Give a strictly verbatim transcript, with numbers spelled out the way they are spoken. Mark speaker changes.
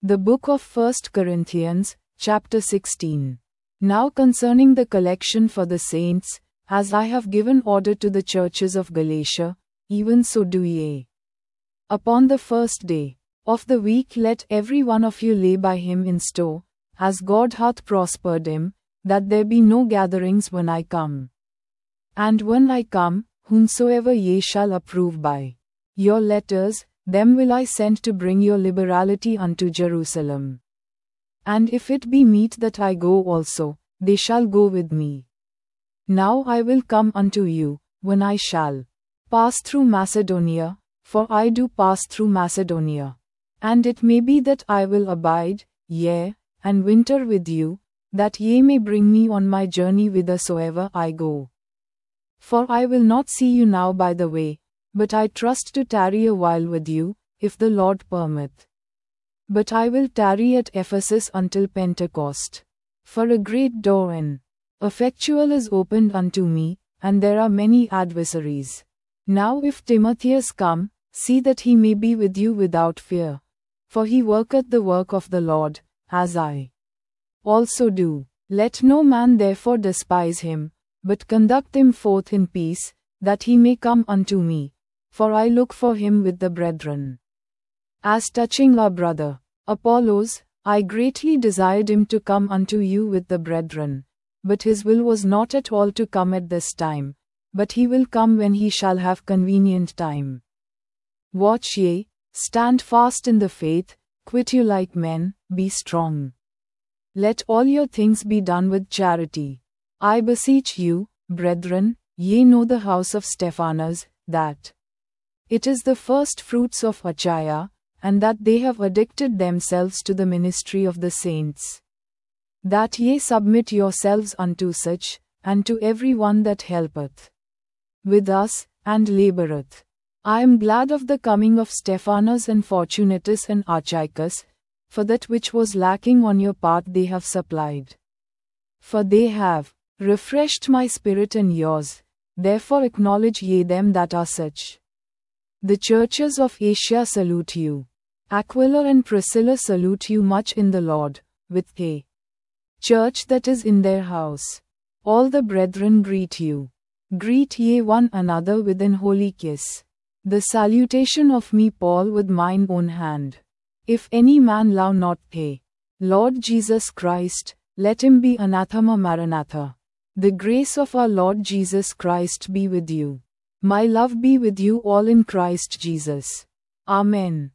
Speaker 1: The book of First Corinthians, chapter sixteen. Now concerning the collection for the saints, as I have given order to the churches of Galatia, even so do ye. Upon the first day of the week let every one of you lay by him in store, as God hath prospered him, that there be no gatherings when I come. And when I come, whomsoever ye shall approve by your letters, them will I send to bring your liberality unto Jerusalem. And if it be meet that I go also, they shall go with me. Now I will come unto you, when I shall pass through Macedonia, for I do pass through Macedonia. And it may be that I will abide, yea, and winter with you, that ye may bring me on my journey whithersoever I go. For I will not see you now by the way, but I trust to tarry a while with you, if the Lord permit. But I will tarry at Ephesus until Pentecost. For a great door and effectual is opened unto me, and there are many adversaries. Now if Timotheus come, see that he may be with you without fear. For he worketh the work of the Lord, as I also do. Let no man therefore despise him, but conduct him forth in peace, that he may come unto me. For I look for him with the brethren. As touching our brother Apollos, I greatly desired him to come unto you with the brethren. But his will was not at all to come at this time, but he will come when he shall have convenient time. Watch ye, stand fast in the faith, quit you like men, be strong. Let all your things be done with charity. I beseech you, brethren, ye know the house of Stephanas, that it is the first fruits of Achaia, and that they have addicted themselves to the ministry of the saints. That ye submit yourselves unto such, and to every one that helpeth with us, and laboureth. I am glad of the coming of Stephanas and Fortunatus and Achaicus, for that which was lacking on your part they have supplied. For they have refreshed my spirit and yours, therefore acknowledge ye them that are such. The churches of Asia salute you. Aquila and Priscilla salute you much in the Lord, with a church that is in their house. All the brethren greet you. Greet ye one another with an holy kiss. The salutation of me Paul with mine own hand. If any man love not the Lord Jesus Christ, let him be anathema maranatha. The grace of our Lord Jesus Christ be with you. My love be with you all in Christ Jesus. Amen.